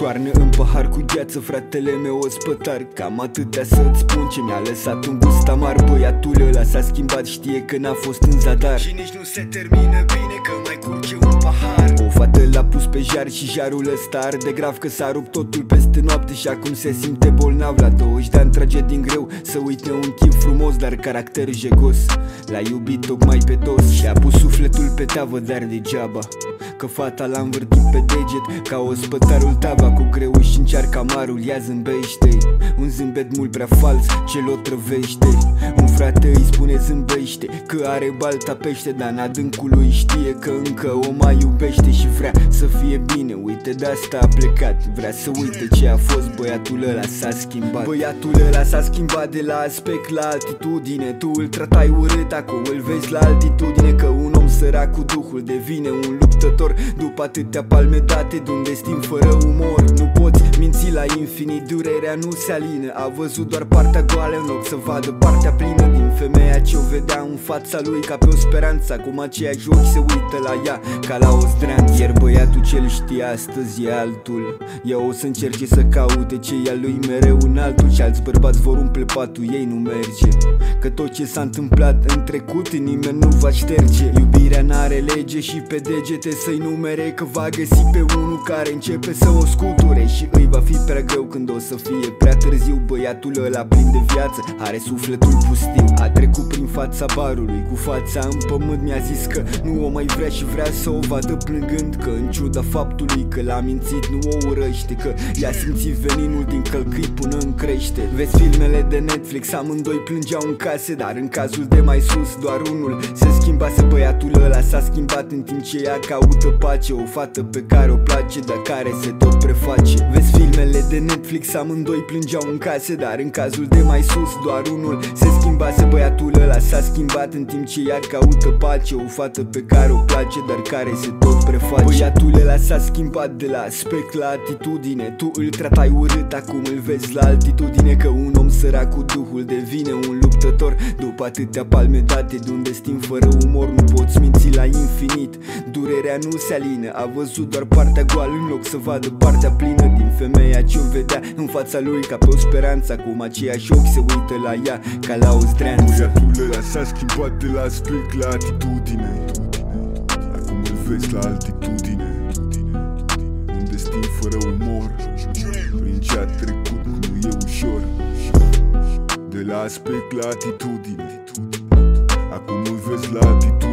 toarnă în pahar cu gheață, fratele meu ospătar. Cam atâtea să-ți spun ce mi-a lăsat un gust amar. Băiatul ăla s-a schimbat, știe că n-a fost în zadar și nici nu se termină bine că mai curge un pahar. O fată l-a pus pe jar și jarul ăsta arde grav, că s-a rupt totul peste noapte și acum se simte bolnav. La 20 de ani trage din greu să uite un chip frumos, dar caracter jegos. L-a iubit tocmai pe dos și a pus sufletul pe teavă, dar degeaba, că fata l-a învârtit pe deget ca ospătarul tava. Cu greu își încearcă amarul, ea zâmbește, un zâmbet mult prea fals ce l-o trăvește. Un frate îi spune zâmbește că are balta pește, dar în adâncul lui știe că încă o mai iubește și vrea să fie bine. Uite, de asta a plecat, vrea să uite ce a fost. Băiatul ăla s-a schimbat. Băiatul ăla s-a schimbat de la aspect la altitudine. Tu îl tratai urât, acum îl vezi la altitudine. Că un om sărac cu duhul devine un luptător după atâtea palme date de un destin fără umor. Nu poți minți la infinit, durerea nu se alină. A văzut doar partea goală în loc să vadă partea plină din femeia ce o vedea în fața lui ca pe o speranță. Acum aceiași ochi se uită la ea ca la o zdreanță. Iar băiatul ce-l știe astăzi e altul. Ea o să încerce să caute ce e al lui mereu în altul. Și alți bărbați vor umple patul, ei nu merge, că tot ce s-a întâmplat în trecut nimeni nu va șterge. Iubirea n-are lege și pe degete să-i numere, că va găsi pe unul care începe să o scuture și îi va fi prea greu când o să fie prea târziu. Băiatul ăla plin de viață are sufletul pustiu. A trecut prin fața barului cu fața în pământ. Mi-a zis că nu o mai vrea și vrea să o vadă plângând, că în ciuda faptului că l-a mințit nu o urăște, că i-a simțit veninul din călcâi până în crește. Vezi filmele de Netflix, amândoi plângeau în case, dar în cazul de mai sus doar unul se schimbase. Băiatul ăla s-a schimbat în timp ce ea caută pace, o fată pe care o place, dar care se tot preface. Vezi filmele de Netflix, amândoi plângeau în case, dar în cazul de mai sus doar unul se schimbase. Băiatul ăla s-a schimbat în timp ce ea caută pace, o fată pe care o place, dar care se tot preface. Băiatul ăla s-a schimbat de la aspect la atitudine. Tu îl tratai urât, acum îl vezi la altitudine. Că un om sărac cu duhul devine un luptător după atâtea palme date de un destin fără umor. Nu poți minți la infinit, durerea nu se alină. A văzut doar partea goală în loc să vadă partea plină din femeia ce o vedea în fața lui ca pe o speranță. Acum aceiași ochi se uită la ea ca la o zdreanță. Băiatul ăla s-a schimbat de la aspect la atitudine. Acum îl vezi la altitudine, un destin fără umor. Prin ce a trecut nu e ușor. De la aspect la atitudine, acum îl vezi la atitudine.